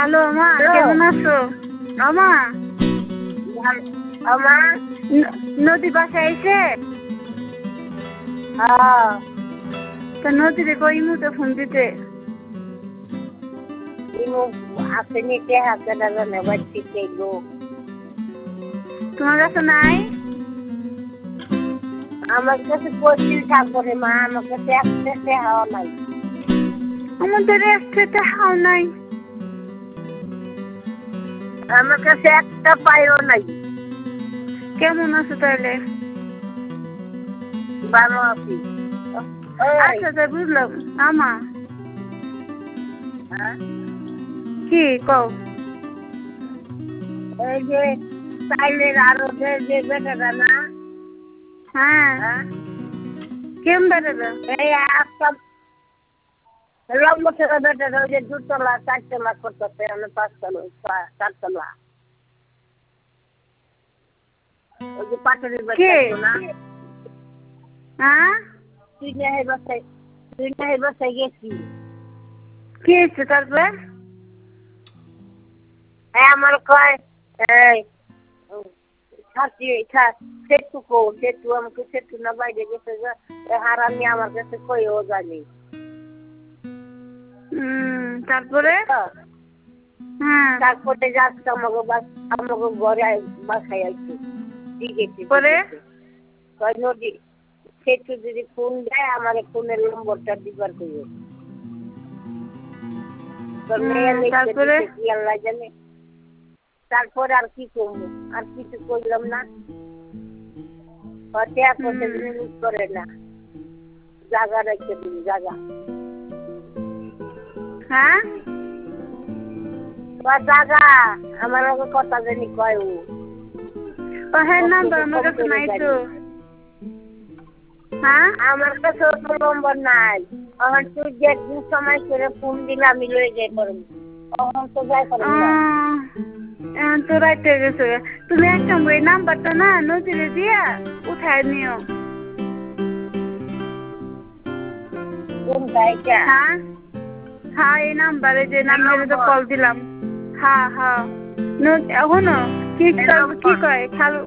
Hello আমা, কেমন আছো? আমা, আমার নদী বাসায় আইছে? তা নদীরে কই মুতে ফোন দিতে? আপনি কে হাতে দাদা বাচ্চি কে গো তোমার কাছে নাই? আমার কাছে পঁচিশ থাকবো রে মা, আমার কাছে একসাথে হাওয়া নাই। আমাদের একসাথে হাও নাই। আমার কাছে একটা পাইও নাই। কেমন আছো তাহলে? ভালো আছি। আচ্ছা তাই বুঝলাম। আমা কি কও? এই যে সাইলের আরো যে বেটাটা না, হ্যাঁ কেমন বেড়াবে? এই একটা লম্বা ছেলে বেটাটা ওই যে 2 তলা 4 তলা করতেছে, আমি 5 তলা 4 তলা। ওই যে পাটুরির বাচ্চা না, হ্যাঁ তুই না এই বাসায় গেছি। কি হয়েছে তারপরে? আমার কয় সেতু আমাকে সেতু না বাইরে গেছে, হারামি আমার কাছে কই ও জানি। তারপরে? হ্যাঁ তারপরে যাচ্ছে আমাকে ঘরে বাসায় আসছে। পরে কয় নদী সেতু যদি ফোন দেয় আমার ফোনের নম্বরটা দিবার কইবে। তারপরে? আল্লাহ জানে। তারপরে আর কি করবো, আর কিছু করলাম না। করে না, জায়গা রেখে দিন জায়গা। হ্যাঁ জায়গা আমার আগে কথা জানি কয় ও। হ্যাঁ নাম্বার আমার কাছে নাই তো। হ্যাঁ আমার কাছে তো নম্বর নাই। আমার তুই যে একদিন সময় করে ফোন দিলে আমি লয়ে যাই করবো। তখন তো যাই করবো না। তো রাইতে গেছে। তুমি এক কাম করে নাম্বারটা না নদীরে দিয়া উঠায় নিও। হ্যাঁ হ্যাঁ এই নাম্বারে যে নাম্বারে তো কল দিলাম। হ্যাঁ হ্যাঁ এখনো কি কয় খালু